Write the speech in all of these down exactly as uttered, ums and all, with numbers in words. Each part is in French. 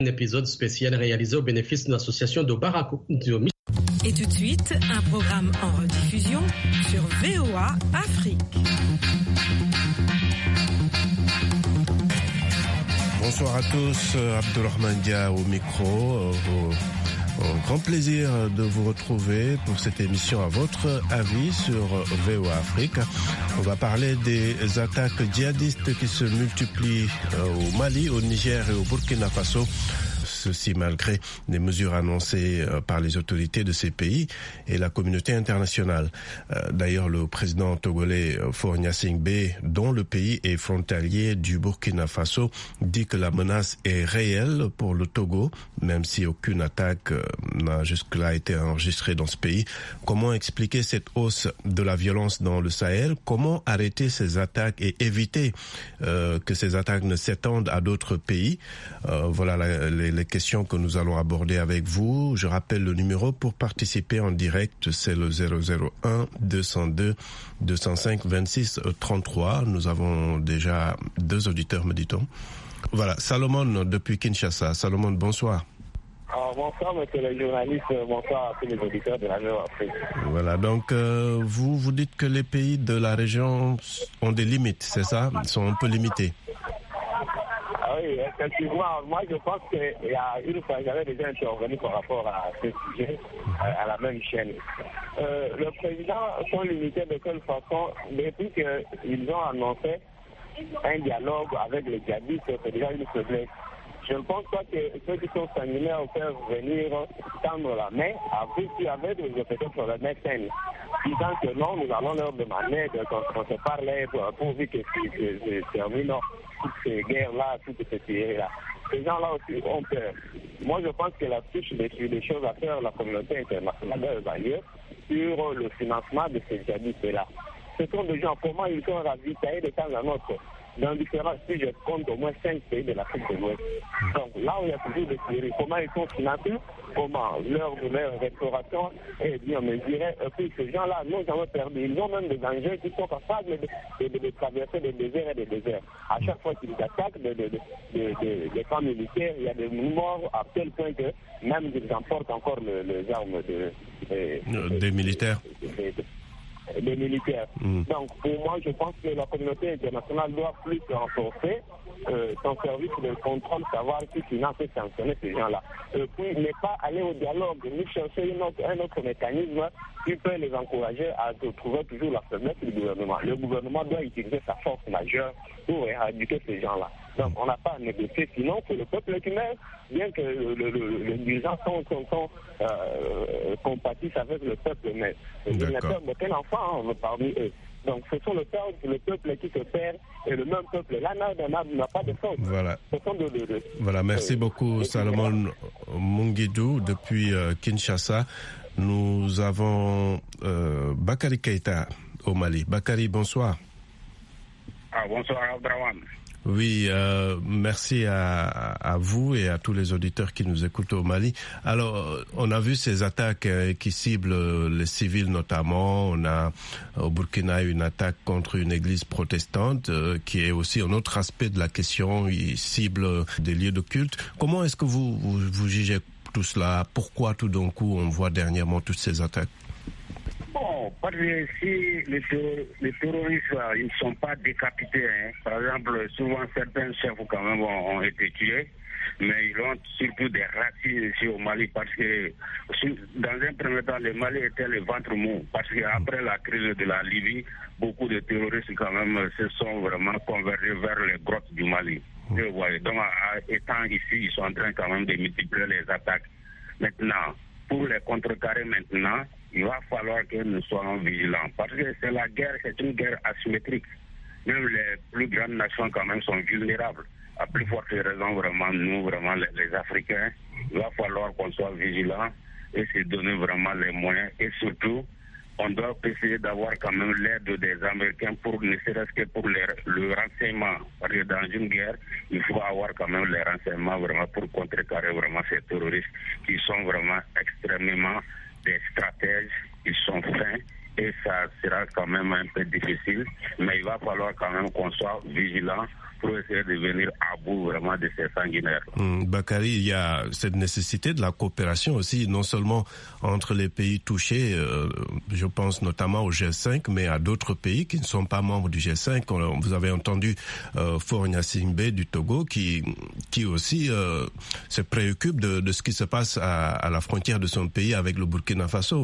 Un épisode spécial réalisé au bénéfice de l'association de Barako. Et tout de suite, un programme en rediffusion sur V O A Afrique. Bonsoir à tous, Abdelrahman Dia au micro. Un grand plaisir de vous retrouver pour cette émission à votre avis sur V O A Afrique. On va parler des attaques djihadistes qui se multiplient au Mali, au Niger et au Burkina Faso. Ceci malgré des mesures annoncées par les autorités de ces pays et la communauté internationale. D'ailleurs, le président togolais Faure Gnassingbé, dont le pays est frontalier du Burkina Faso, dit que la menace est réelle pour le Togo, même si aucune attaque n'a jusque-là été enregistrée dans ce pays. Comment expliquer cette hausse de la violence dans le Sahel? Comment arrêter ces attaques et éviter euh, que ces attaques ne s'étendent à d'autres pays? euh, Voilà la, les, les questions que nous allons aborder avec vous. Je rappelle le numéro pour participer en direct, c'est le zéro zéro un deux zéro deux deux zéro cinq vingt-six trente-trois. Nous avons déjà deux auditeurs, me dit-on. Voilà, Salomon depuis Kinshasa. Salomon, bonsoir. Alors, bonsoir, monsieur le journaliste. Bonsoir à tous les auditeurs de la V O A Afrique. Voilà, donc euh, vous, vous dites que les pays de la région ont des limites, c'est ça? Ils sont un peu limités. Ah oui, effectivement. Moi, je pense qu'il y a une fois, j'avais déjà intervenu par rapport à ce sujet, à la même chaîne. Euh, le président sont limités de quelle façon? Depuis qu'ils ont annoncé un dialogue avec les djihadistes, c'est déjà une faiblesse. Je ne pense pas que ceux qui sont sanguinaires peuvent venir tendre la main avec qui avait des effets sur la main saine. Disant que non, nous allons leur demander de qu'on se parle pourvu que se terminent toutes ces guerres-là, toutes ces guerres-là. Ces gens-là aussi ont peur. Moi, je pense que la touche des, des choses à faire, la communauté internationale doit évaluer sur le financement de ces djihadistes-là. Ce sont des gens, comment ils sont ravitaillés de temps à autre. Dans différents pays, je compte au moins cinq pays de l'Afrique de l'Ouest. Donc là où il y a toujours des théories, comment ils sont financés, comment leur, leur restauration est bien mesurée. Et puis ces gens-là, nous avons perdu. Ils ont même des engins qui sont capables de, de, de, de traverser des déserts et des déserts. À chaque fois qu'ils attaquent des de, de, de, de, de camps militaires, il y a des morts à tel point que même ils emportent encore le, les armes de, de, de, des militaires. De, de, de, des militaires. Mmh. Donc, pour moi, je pense que la communauté internationale doit plus renforcer euh, son service de contrôle, savoir qui finance et sanctionner ces gens-là. Et puis, ne pas aller au dialogue, ni chercher une autre, un autre mécanisme qui peut les encourager à trouver toujours la faiblesse du gouvernement. Le gouvernement doit utiliser sa force majeure pour éradiquer ces gens-là. Donc, on n'a pas à négocier, sinon c'est le peuple qui meurt, bien que le, le, le, les gens sont, sont, sont euh, compatissent avec le peuple, mais il n'y a aucun enfant hein, parmi eux. Donc, ce sont le peuple, le peuple qui se perd et le même peuple là n'a pas de sens. Voilà. Ce sont de, de, de, voilà, merci euh, beaucoup, Salomon Mungidou depuis euh, Kinshasa. Nous avons euh, Bakary Keïta au Mali. Bakary, bonsoir. Ah, bonsoir, Abdelrahman. Oui, euh, merci à, à vous et à tous les auditeurs qui nous écoutent au Mali. Alors, on a vu ces attaques euh, qui ciblent les civils notamment. On a au Burkina une attaque contre une église protestante euh, qui est aussi un autre aspect de la question. Il cible des lieux de culte. Comment est-ce que vous, vous, vous jugez tout cela? Pourquoi tout d'un coup on voit dernièrement toutes ces attaques? Bon, parce que si les, les terroristes ils ne sont pas décapités, hein. Par exemple, souvent certains chefs quand même ont, ont été tués, mais ils ont surtout des racines ici au Mali parce que dans un premier temps, le Mali était le ventre mou parce qu'après la crise de la Libye, beaucoup de terroristes quand même se sont vraiment convergés vers les grottes du Mali. Et ouais, donc, étant ici, ils sont en train quand même de multiplier les attaques. Maintenant, pour les contrecarrer maintenant, il va falloir que nous soyons vigilants. Parce que c'est la guerre, c'est une guerre asymétrique. Même les plus grandes nations quand même sont vulnérables. À plus forte raison, vraiment, nous, vraiment, les, les Africains, il va falloir qu'on soit vigilants et se donner vraiment les moyens. Et surtout, on doit essayer d'avoir quand même l'aide des Américains pour ne serait-ce que pour les, le renseignement. Parce que dans une guerre, il faut avoir quand même les renseignements vraiment pour contrecarrer vraiment ces terroristes qui sont vraiment extrêmement des stratèges, ils sont fins et ça sera quand même un peu difficile, mais il va falloir quand même qu'on soit vigilant pour essayer de venir à bout vraiment de ces sanguinaires. Mmh, Bakary, il y a cette nécessité de la coopération aussi, non seulement entre les pays touchés, euh, je pense notamment au G cinq, mais à d'autres pays qui ne sont pas membres du G cinq. Vous avez entendu euh, Faure Gnassingbé du Togo qui, qui aussi euh, se préoccupe de, de ce qui se passe à, à la frontière de son pays avec le Burkina Faso.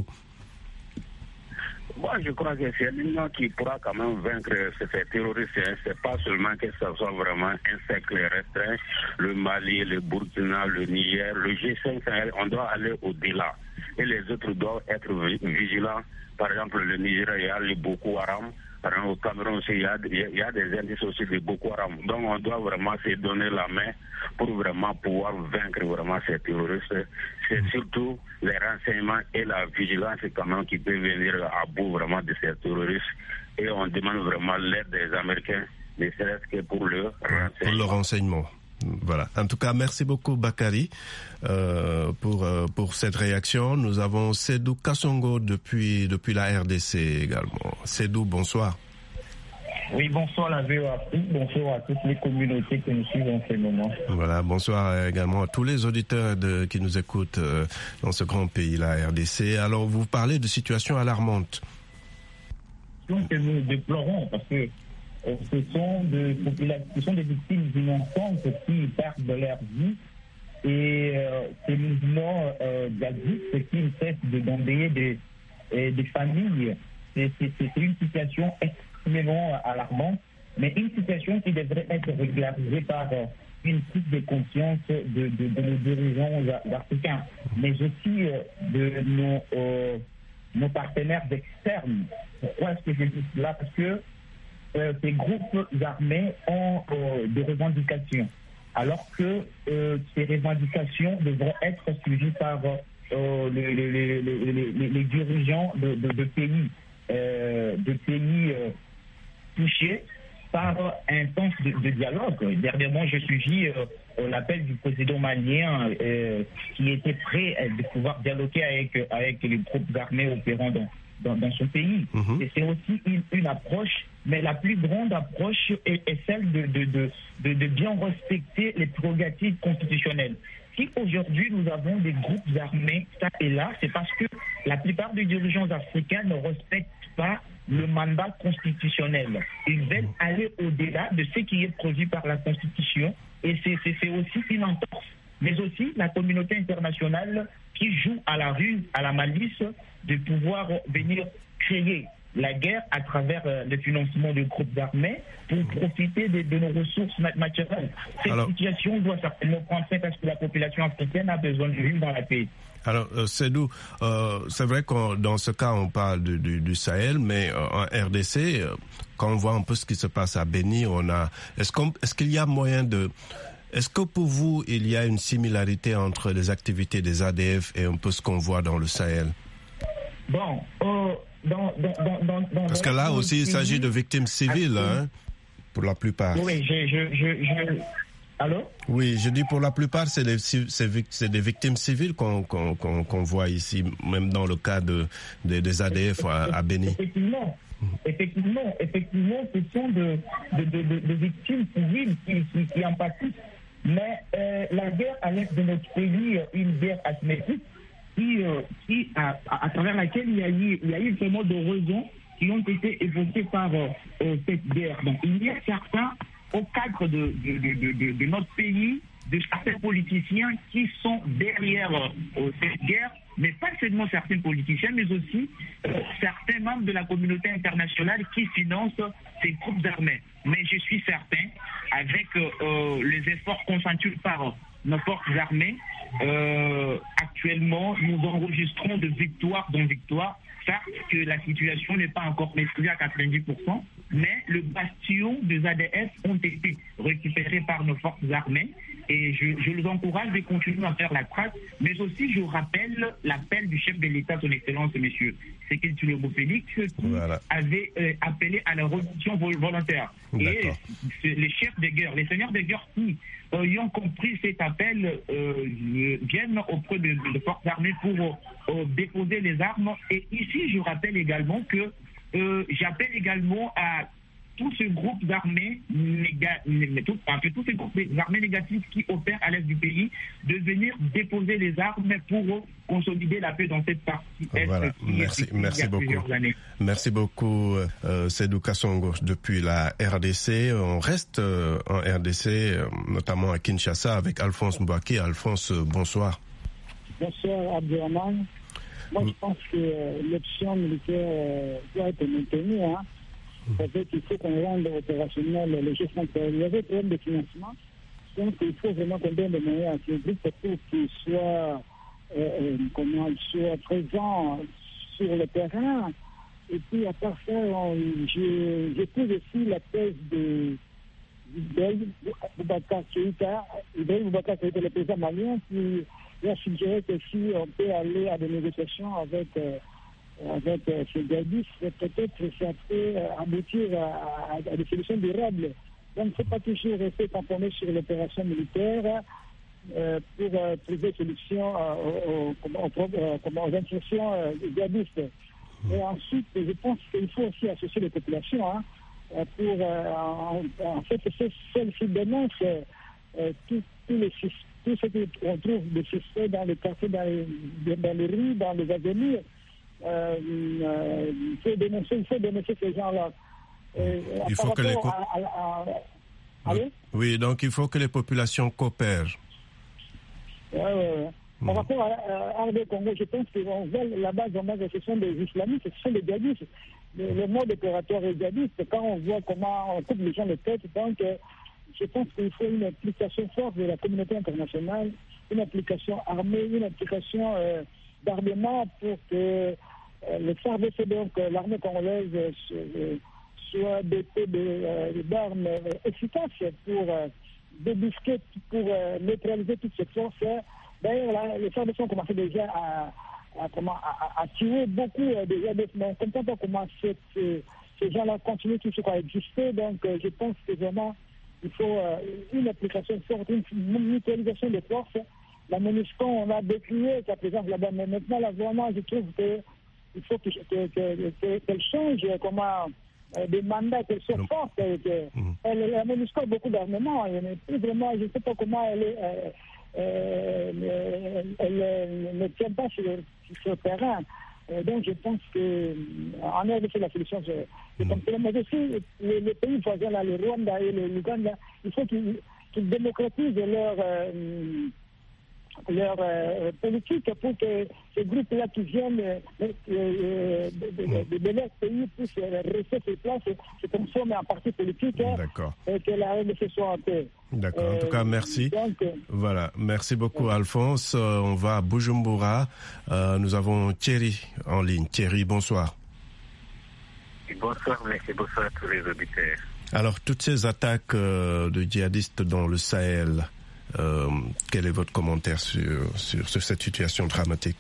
Moi, je crois que c'est l'Union qui pourra quand même vaincre ces terroristes. C'est pas seulement que ce soit vraiment un cercle restreint, le Mali, le Burkina, le Niger, le G cinq, on doit aller au-delà. Et les autres doivent être vigilants. Par exemple, le Niger, il y a le Boko Haram. Par exemple, au Cameroun aussi, il y, a, il y a des indices aussi de Boko Haram. Donc, on doit vraiment se donner la main pour vraiment pouvoir vaincre vraiment ces terroristes. C'est surtout les renseignements et la vigilance quand même qui peut venir à bout vraiment de ces terroristes. Et on demande vraiment l'aide des Américains, ne serait-ce que pour le renseignement. Pour le renseignement. Voilà. En tout cas, merci beaucoup Bakary euh, pour euh, pour cette réaction. Nous avons Sédou Kassongo depuis depuis la R D C également. Sédou, bonsoir. Oui, bonsoir la V O A Afrique, bonsoir à toutes les communautés que nous suivons en ce moment. Voilà, bonsoir également à tous les auditeurs de, qui nous écoutent euh, dans ce grand pays, la R D C. Alors, vous parlez de situation alarmante. Que nous déplorons parce que euh, ce sont de ce sont des victimes innocentes qui perdent de leur vie et euh, ces mouvements euh, djihadistes qui ne cessent de d'embêter des, des familles. C'est, c'est, c'est une situation extrêmement alarmante, mais une situation qui devrait être régularisée par euh, une prise de conscience de, de, de nos dirigeants africains, mais aussi euh, de nos, euh, nos partenaires externes. Pourquoi est-ce que je dis cela? Parce que euh, ces groupes armés ont euh, des revendications, alors que euh, ces revendications devront être suivies par euh, les, les, les, les, les, les dirigeants de, de, de pays, euh, de pays euh, touchés par un sens de, de dialogue. Dernièrement, je suivis euh, l'appel du président malien euh, qui était prêt de pouvoir dialoguer avec, avec les groupes armés opérant dans, dans, dans son pays. Mmh. Et c'est aussi une, une approche, mais la plus grande approche est, est celle de, de, de, de, de bien respecter les prérogatives constitutionnelles. Si aujourd'hui nous avons des groupes armés, ça et là, c'est parce que la plupart des dirigeants africains ne respectent pas le mandat constitutionnel. Ils veulent aller au-delà de ce qui est prévu par la Constitution et c'est, c'est, c'est aussi une entorse. Mais aussi la communauté internationale qui joue à la ruse, à la malice, de pouvoir venir créer la guerre à travers euh, le financement de groupes armés pour profiter de, de nos ressources naturelles. Cette Alors, situation doit certainement prendre fin parce que la population africaine a besoin de vivre dans la paix. Alors, euh, Sédou, euh, c'est vrai que dans ce cas, on parle du, du, du Sahel, mais euh, en R D C, euh, quand on voit un peu ce qui se passe à Béni, on a. Est-ce, qu'on, est-ce qu'il y a moyen de. Est-ce que pour vous, il y a une similarité entre les activités des A D F et un peu ce qu'on voit dans le Sahel? Bon, euh, dans, dans, dans, dans, dans parce que là aussi, il s'agit de victimes civiles, hein, pour la plupart. Oui, je, je, je, je... Allô? Oui, je dis pour la plupart, c'est des, c'est, c'est des victimes civiles qu'on, qu'on, qu'on, qu'on voit ici, même dans le cas de, de, des A D F à, à Béni. Effectivement, effectivement, effectivement, ce sont de, de, de, de, de victimes civiles qui, qui, qui en pâtissent. Mais euh, la guerre à l'est de notre pays, une guerre asymétrique, qui, euh, qui à, à travers laquelle il y a eu, il y a eu vraiment des raisons qui ont été évoquées par euh, cette guerre. Donc il y a certains, au cadre de, de, de, de, de notre pays, de certains politiciens qui sont derrière euh, cette guerre, mais pas seulement certains politiciens, mais aussi euh, certains membres de la communauté internationale qui financent ces groupes armés. Mais je suis certain, avec euh, les efforts consentis par nos forces armées, euh, actuellement, nous enregistrons de victoire dans victoire. Certes que la situation n'est pas encore maîtrisée à quatre-vingt-dix pour cent, mais le bastion des A D F ont été récupérés par nos forces armées et je, je les encourage de continuer à faire la trace, mais aussi je rappelle l'appel du chef de l'État, son Excellence, monsieur Sékou Touré Félix, qui voilà. avait euh, appelé à la restitution volontaire. D'accord. Et les chefs de guerre, les seigneurs de guerre qui euh, ayant compris cet appel euh, viennent auprès de, de, de forces armées pour euh, déposer les armes. Et ici, je rappelle également que euh, j'appelle également à tous ces groupes d'armées néga- tout, en fait, tous ces groupes d'armées négatifs qui opèrent à l'est du pays de venir déposer les armes pour consolider la paix dans cette partie est. Voilà. Merci, merci beaucoup. Merci beaucoup, euh, Sédou Kassongo, depuis la R D C. On reste euh, en R D C, euh, notamment à Kinshasa, avec Alphonse Mbouaké. Alphonse, euh, bonsoir. Bonsoir, Abdelrahman. Moi, je pense que euh, l'option militaire euh, doit être maintenue. Hein. Ça veut dire qu'il faut qu'on rende opérationnel les gestions. Il y avait un problème de financement. Donc, il faut vraiment qu'on donne des moyens à ces groupes pour qu'ils soient, euh, comment, soient présents sur le terrain. Et puis, à part ça, j'écoute aussi la thèse de d'Ibrahim Boubacar Keïta. Ibrahim Boubacar Keïta, le président malien, qui a suggéré que si on peut aller à des négociations avec, euh, avec euh, ces djihadistes, peut-être ça peut euh, aboutir à, à, à des solutions durables. Donc, il ne faut pas toujours rester tamponné sur l'opération militaire euh, pour euh, trouver solution euh, aux, aux, aux, aux incursions euh, djihadistes. Et ensuite, je pense qu'il faut aussi associer les populations hein, pour, euh, en, en fait, celles-ci dénoncent euh, tous les systèmes. Tout ce qu'on trouve de suspect dans les quartiers, dans les, dans les rues, dans les avenues, euh, euh, il faut dénoncer, il faut dénoncer ces gens-là. Euh, il faut que les co- à, à, à, oui. oui, donc il faut que les populations coopèrent. Oui, oui, oui. Mmh. Par rapport à R D Congo, je pense que là-bas, ce sont des islamistes, ce sont des djihadistes. Le, le mode opératoire est djihadiste. Quand on voit comment on coupe les gens les têtes, donc je pense qu'il faut une application forte de la communauté internationale, une application armée, une application euh, d'armement pour que euh, le F A R D C, donc euh, l'armée congolaise, euh, soit dotée de, d'armes euh, efficaces pour euh, débusquer, pour euh, neutraliser toutes ces forces. D'ailleurs, là, les F A R D C ont commencé déjà à, à, comment, à, à tuer beaucoup euh, de djihadistes, mais on ne comprend pas comment ces, ces, ces gens-là continuent toujours à exister. Donc, euh, je pense que vraiment, il faut euh, une application forte, une mutualisation des forces. La MONUSCO, on a décrié sa présence là-bas, mais maintenant, là, vraiment, je trouve qu'il faut que, que, que, que, qu'elle change comment, euh, des mandats, qu'elle soit forte. Que, mmh. elle, la MONUSCO a beaucoup d'armements, mais plus vraiment, je ne sais pas comment elle est. Euh, euh, elle, elle ne tient pas sur, sur le terrain. Euh, donc je pense qu'en R D C, la solution, c'est, c'est comme cela. Mais aussi, les, les pays voisins, là, le Rwanda et le l'Ouganda, il faut qu'ils, qu'ils démocratisent leur, euh, leur euh, politique pour que ces groupes-là qui viennent euh, euh, de, de, de leur pays puissent rester sur place, se transformer en parti politique hein, et que la R D C soit en paix. D'accord. En tout cas, merci. Donc, voilà. Merci beaucoup, Alphonse. Euh, on va à Bujumbura. Euh, nous avons Thierry en ligne. Thierry, bonsoir. Bonsoir, merci. Bonsoir à tous les auditeurs. Alors, toutes ces attaques euh, de djihadistes dans le Sahel, euh, quel est votre commentaire sur, sur, sur cette situation dramatique?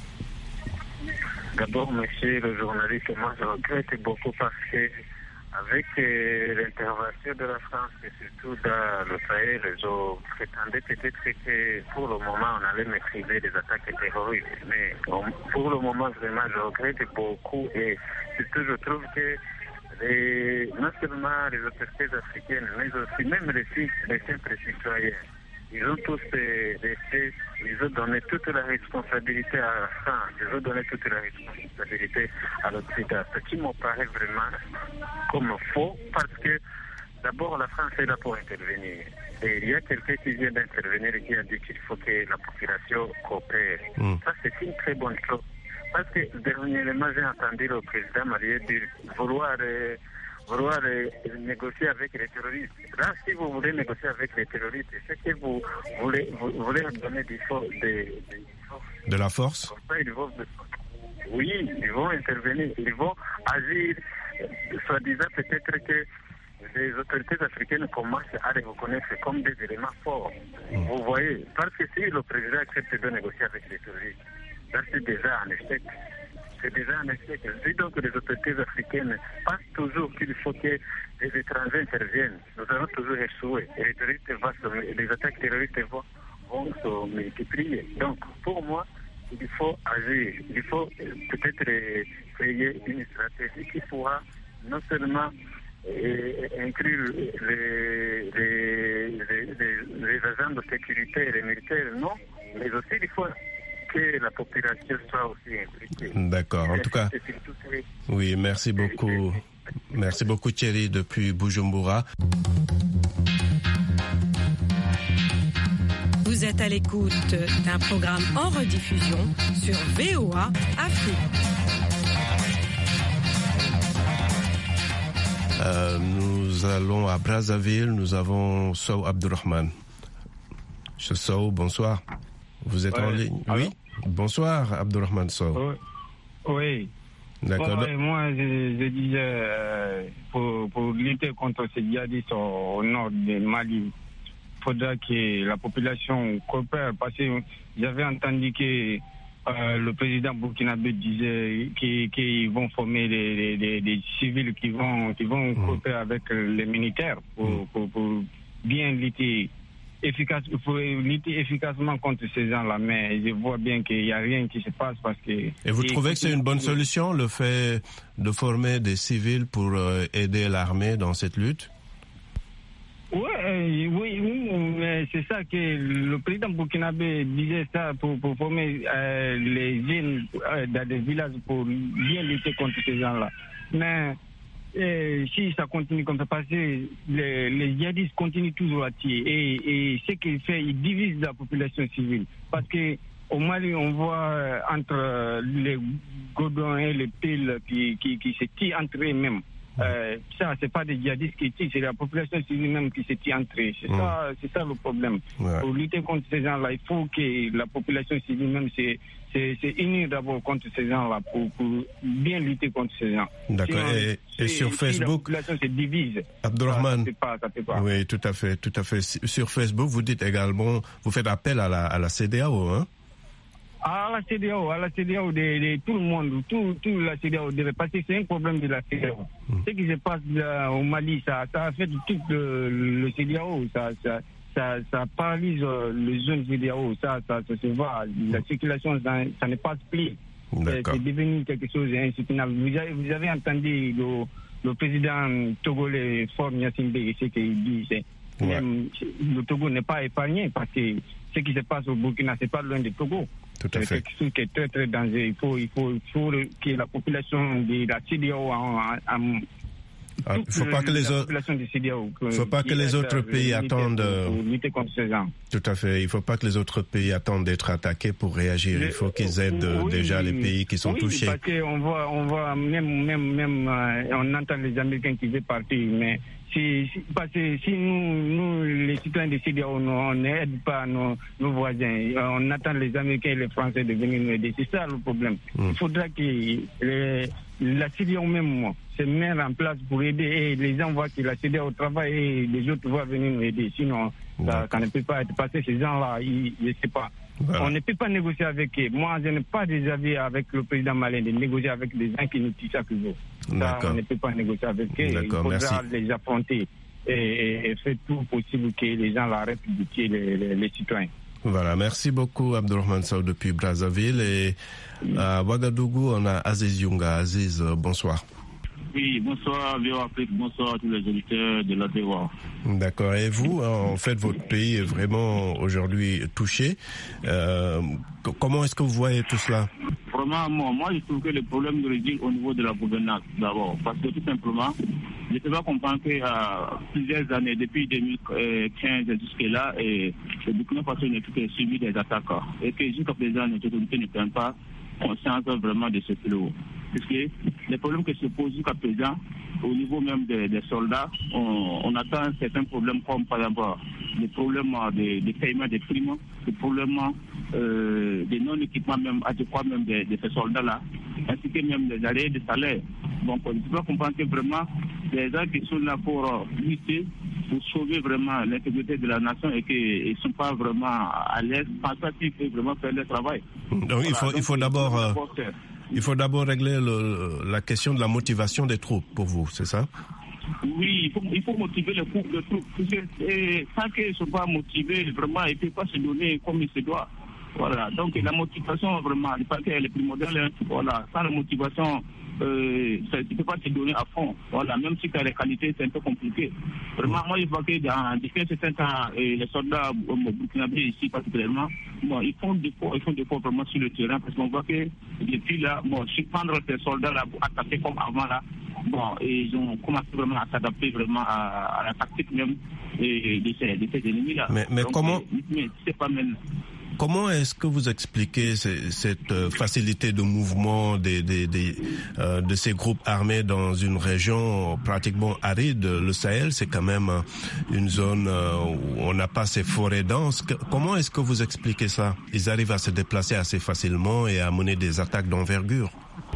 D'abord, monsieur le journaliste, moi je regrette beaucoup parce que avec euh, l'intervention de la France et surtout dans le Sahel, je prétendais peut-être que pour le moment on allait maîtriser les attaques terroristes. Mais on, pour le moment vraiment je regrette beaucoup et surtout je trouve que les, non seulement les autorités africaines, mais aussi même les, les simples citoyens, ils ont tous euh, laissé, ils ont donné toute la responsabilité à la France, ils ont donné toute la responsabilité à l'Occident. Ce qui me paraît vraiment comme faux, parce que d'abord la France est là pour intervenir. Et il y a quelqu'un qui vient d'intervenir et qui a dit qu'il faut que la population coopère. Mm. Ça, c'est une très bonne chose. Parce que dernièrement, j'ai entendu le président malien dire vouloir... Euh, vouloir euh, négocier avec les terroristes. Là, si vous voulez négocier avec les terroristes, c'est que vous voulez, vous, vous voulez donner des forces. De, de, de la force Comme ça, ils vont, oui, ils vont intervenir, ils vont agir, soi-disant peut-être que les autorités africaines commencent à les reconnaître comme des éléments forts. Mmh. Vous voyez, parce que si le président accepte de négocier avec les terroristes, là, c'est déjà un échec. C'est déjà un échec. Si donc les autorités africaines pensent toujours qu'il faut que les étrangers interviennent, nous allons toujours échouer. Et les, terroristes vont se, les attaques terroristes vont, vont se multiplier. Donc, pour moi, il faut agir. Il faut peut-être créer une stratégie qui pourra non seulement et inclure les, les, les, les, les agents de sécurité et les militaires, non. Mais aussi, il faut que la population soit aussi impliquée. D'accord. En tout cas, oui, merci beaucoup. Merci beaucoup, Thierry, depuis Bujumbura. Vous êtes à l'écoute d'un programme en rediffusion sur V O A Afrique. Euh, nous allons à Brazzaville. Nous avons Sow Abdurrahman. Monsieur Sow, bonsoir. Vous êtes ouais. en ligne? Allô? Oui. Bonsoir, Abdurrahman Sow. Oui. oui. D'accord. Bon, ouais, moi, je, je disais, euh, pour, pour lutter contre ces djihadistes au, au nord du Mali, il faudra que la population coopère, parce que j'avais entendu que euh, le président burkinabé disait qu'ils, qu'ils vont former des, des, des civils qui vont, qui vont mmh. coopérer avec les militaires pour, mmh. pour, pour bien lutter. Efficace, il faut lutter efficacement contre ces gens-là, mais je vois bien qu'il n'y a rien qui se passe parce que... Et vous trouvez que c'est une bonne solution, le fait de former des civils pour euh, aider l'armée dans cette lutte? Oui, euh, oui, oui, mais c'est ça que le président burkinabé disait ça pour, pour former euh, les jeunes euh, dans des villages pour bien lutter contre ces gens-là. Mais... Et si ça continue comme ça, parce que les, les djihadistes continuent toujours à tirer. Et, et ce qu'il fait, il divise la population civile. Parce qu'au Mali, on voit entre les godons et les piles qui, qui, qui se tirent entre eux-mêmes. Euh, ça, c'est pas des djihadistes qui tirent, c'est la population civile même qui se tire entre eux. C'est, mmh. ça, c'est ça le problème. Ouais. Pour lutter contre ces gens-là, il faut que la population civile même se, se, se unisse d'abord contre ces gens-là pour, pour bien lutter contre ces gens. D'accord. Si on, et, et si, sur si Facebook, la population se divise, Abdurrahman, ça, ça fait pas, ça fait pas. Oui, tout à fait, tout à fait. Sur Facebook, vous dites également, vous faites appel à la, à la C D A O, hein? À la C D A O, à la C D A O de, de tout le monde, tout, tout la C D A O devait passer, c'est un problème de la C D A O. Mm. Ce qui se passe là, au Mali, ça, ça affecte tout le, le C D A O, ça, ça, ça, ça paralyse les zones C D A O, ça, ça, ça se voit, la circulation, ça, ça ne passe plus. C'est, c'est devenu quelque chose d'insoutenable. Vous avez, vous avez entendu le, le président togolais, Faure Gnassingbé, ce qu'il dit, c'est, ouais. Même, le Togo n'est pas épargné parce que ce qui se passe au Burkina, c'est pas loin du Togo. Tout à c'est fait. quelque chose qui est très très dangereux. Il faut, il faut, il faut que la population de la C D A O en, en, Ah, il ne faut pas que les autres, faut pas que les autres pays attendent. Pour lutter contre ces gens. Tout à fait. Il ne faut pas que les autres pays attendent d'être attaqués pour réagir. Il faut qu'ils aident oui, déjà les pays qui sont oui, touchés. Parce qu'on voit, on voit même, même, même, euh, on entend les Américains qui veulent partir, mais si, si, parce que si nous, nous, les citoyens de C D A O, on n'aide pas nos, nos voisins, on attend les Américains et les Français de venir nous aider. C'est ça le problème. Mm. Il faudra que les, la C D A O même se mette en place pour aider et les gens voient que la C D A O travaille et les autres vont venir nous aider. Sinon, ça, ça ne peut pas être passé. Ces gens-là, ils, je ne sais pas. Voilà. On ne peut pas négocier avec eux. Moi, je n'ai pas des avis avec le président malien de négocier avec des gens qui nous tirent chaque jour. Ça, on ne peut pas négocier avec eux. D'accord, il faudra merci. les affronter et, et, et faire tout possible que les gens arrêtent de tuer les, les, les citoyens. Voilà, merci beaucoup Abdurrahman Sow depuis Brazzaville. Et à Ouagadougou, on a Aziz Younga. Aziz, bonsoir. Oui, bonsoir V O A Afrique, bonsoir à tous les auditeurs de la V O A. D'accord. Et vous, en fait, votre pays est vraiment aujourd'hui touché. Euh, comment est-ce que vous voyez tout cela? Vraiment, moi, moi, je trouve que le problème réside au niveau de la gouvernance, d'abord. Parce que tout simplement, je ne peux pas comprendre qu'il y a plusieurs années, depuis deux mille quinze jusque-là, et le Burkina Faso n'est plus que suivi des attaques. Et que jusqu'à présent, les autorités ne prennent pas conscience vraiment de ce fléau. Parce que les problèmes qui se posent jusqu'à présent, au niveau même des, des soldats, on, on attend certains problèmes comme par exemple les problèmes de, de paiement des primes, les problèmes euh, de non-équipement même adéquat même de, de ces soldats-là, ainsi que même des arrêts de salaire. Donc on doit comprendre que vraiment les gens qui sont là pour lutter, pour sauver vraiment l'intégrité de la nation et qu'ils ne sont pas vraiment à l'aise, pensant qu'ils peuvent vraiment faire le travail. Donc voilà, il faut, donc, il faut d'abord... Euh... Il faut d'abord régler le, la question de la motivation des troupes, pour vous, c'est ça? Oui, il faut, il faut motiver les troupes, les troupes parce que, et, sans qu'ils ne soient pas motivés, vraiment, ils ne peuvent pas se donner comme il se doit. Voilà. Donc la motivation, vraiment, je pense qu'elle est primordiale. Voilà. Sans la motivation, euh, ça ne peut pas te donner à fond. Voilà. Même si tu as les qualités, c'est un peu compliqué. Vraiment, moi, je vois que dans depuis un certain temps, les soldats burkinabés ici particulièrement, bon, ils font des fois, ils font des fois vraiment sur le terrain parce qu'on voit que depuis là, bon, surprendre ces soldats là pour attaquer comme avant là, bon, et ils ont commencé vraiment à s'adapter vraiment à, à la tactique même de, de, ces, de ces ennemis là. Mais, mais Donc, comment mais c'est pas même. Comment est-ce que vous expliquez cette facilité de mouvement des, des, des, euh, de ces groupes armés dans une région pratiquement aride? Le Sahel, c'est quand même une zone où on n'a pas ces forêts denses. Comment est-ce que vous expliquez ça? Ils arrivent à se déplacer assez facilement et à mener des attaques d'envergure.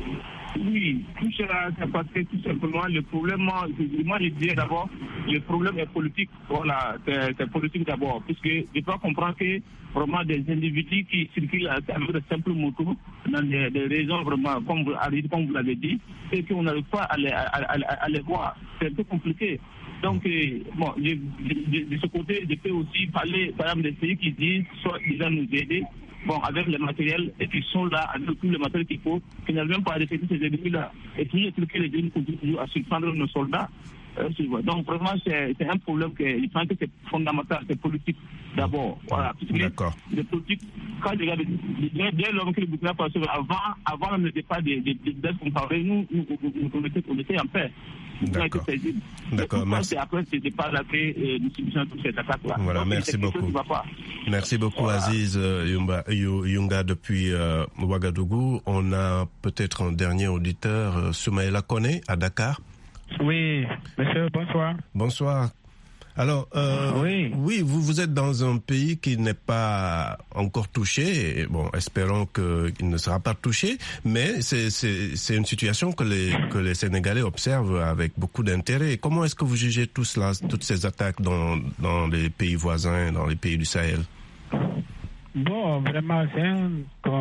Oui, tout cela, c'est parce que tout simplement le problème, moi, moi je dirais d'abord, le problème est politique. Voilà, c'est, c'est politique d'abord, puisque je dois comprendre que vraiment des individus qui circulent avec de simples motos dans des, des régions vraiment, comme vous, comme vous l'avez dit, et qu'on n'arrive pas à les, à, à, à les voir. C'est un peu compliqué. Donc, euh, bon, de, de, de ce côté, je peux aussi parler, par exemple, des pays qui disent, soit ils vont nous aider, bon, avec le matériel, et qui sont là, avec tout le matériel qu'il faut, qui n'arrivent même pas à respecter ces ennemis-là. Et puis, il faut que les ennemis continuent à surprendre nos soldats. Euh, Donc, vraiment, c'est, c'est un problème que, je pense que c'est fondamental, c'est politique d'abord. Voilà. D'accord. Le politique, quand je regarde, dès lors que le Burkina Faso, avant, avant le départ des dettes qu'on parlait, nous, nous, on était, on était en paix. D'accord. D'accord, merci. Après, c'était pas la paix, nous subissons toute cette attaque-là. Voilà, donc, merci beaucoup. Merci beaucoup, voilà. Aziz Yumba, Yunga, depuis euh, Ouagadougou. On a peut-être un dernier auditeur, euh, Soumaïla Koné, à Dakar. Oui, monsieur, bonsoir. Bonsoir. Alors, euh, oui, oui vous, vous êtes dans un pays qui n'est pas encore touché. Et bon, espérons qu'il ne sera pas touché. Mais c'est, c'est, c'est une situation que les, que les Sénégalais observent avec beaucoup d'intérêt. Comment est-ce que vous jugez tout cela, toutes ces attaques dans, dans les pays voisins, dans les pays du Sahel? Bon, vraiment, c'est un,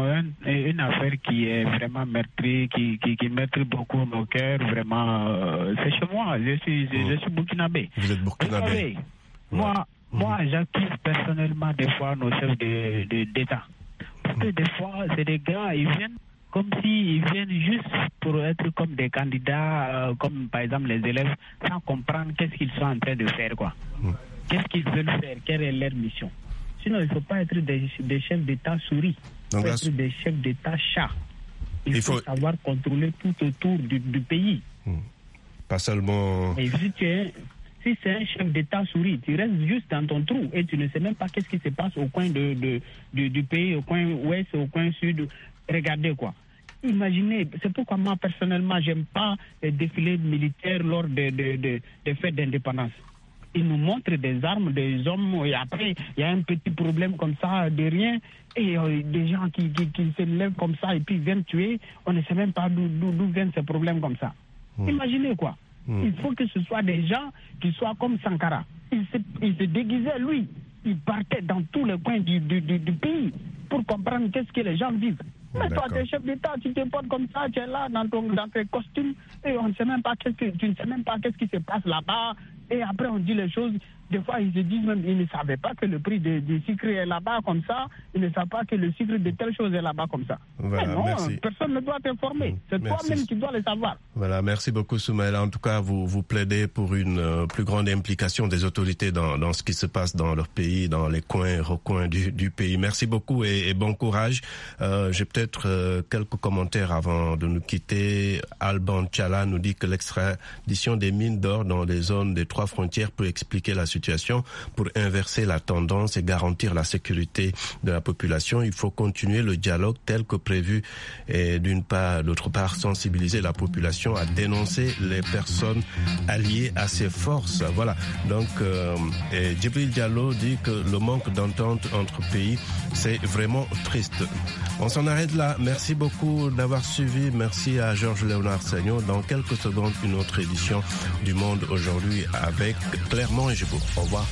une affaire qui est vraiment meurtrie, qui, qui, qui meurtrit beaucoup nos cœurs. Vraiment, euh, c'est chez moi. Je suis, je, je suis burkinabé. Vous êtes burkinabé. Vous savez, ouais. Moi, mmh. moi, j'accuse personnellement des fois nos chefs de, de, d'État. Parce que des fois, c'est des gars, ils viennent comme s'ils viennent juste pour être comme des candidats, euh, comme par exemple les élèves, sans comprendre qu'est-ce qu'ils sont en train de faire, quoi. Mmh. Qu'est-ce qu'ils veulent faire, quelle est leur mission. Sinon, il ne faut pas être des, des chefs d'État souris. Il faut être des chefs d'État chats. Il, il faut, faut savoir contrôler tout autour du, du pays. Hmm. Pas seulement... Et si tu es, si c'est un chef d'État souris, tu restes juste dans ton trou et tu ne sais même pas qu'est-ce qui se passe au coin de, de, de, du pays, au coin ouest, au coin sud. Regardez quoi. Imaginez, c'est pourquoi moi personnellement, j'aime pas les défilés militaires lors des de, de, de fêtes d'indépendance. Ils nous montrent des armes, des hommes, et après, il y a un petit problème comme ça, de rien, et euh, des gens qui, qui, qui se lèvent comme ça et puis viennent tuer, on ne sait même pas d'où, d'où, d'où viennent ces problèmes comme ça. Mmh. Imaginez quoi. Mmh. Il faut que ce soit des gens qui soient comme Sankara. Il se, il se déguisait, lui, il partait dans tous les coins du, du, du, du pays pour comprendre qu'est-ce que les gens vivent. Mais toi, tu es chef d'État, tu te portes comme ça, tu es là dans, ton, dans tes costumes, et on ne sait même pas qu'est-ce que, tu ne sais même pas qu'est-ce qui se passe là-bas. Et après, on dit les choses. Des fois, ils se disent même, ils ne savaient pas que le prix du sucre est là-bas comme ça. Ils ne savent pas que le sucre de telle chose est là-bas comme ça. Voilà, mais non, merci. Personne ne doit t'informer. C'est merci. toi-même qui dois le savoir. Voilà, merci beaucoup, Soumaïla. En tout cas, vous, vous plaidez pour une euh, plus grande implication des autorités dans, dans ce qui se passe dans leur pays, dans les coins et recoins du, du pays. Merci beaucoup et, et bon courage. Euh, j'ai peut-être euh, quelques commentaires avant de nous quitter. Alban Tchala nous dit que l'extradition des mines d'or dans les zones des trois frontières peut expliquer la situation. Pour inverser la tendance et garantir la sécurité de la population, il faut continuer le dialogue tel que prévu et d'une part, d'autre part, sensibiliser la population à dénoncer les personnes alliées à ces forces. Voilà. Donc, euh, et Djibril Diallo dit que le manque d'entente entre pays, c'est vraiment triste. On s'en arrête là. Merci beaucoup d'avoir suivi. Merci à Georges Léonard Sagnon. Dans quelques secondes, une autre édition du Monde aujourd'hui avec Clermont et Gébo. Au revoir.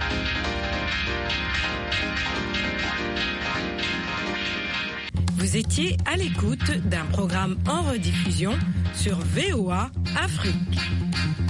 Vous étiez étiez à l'écoute d'un programme en rediffusion sur V O A Afrique.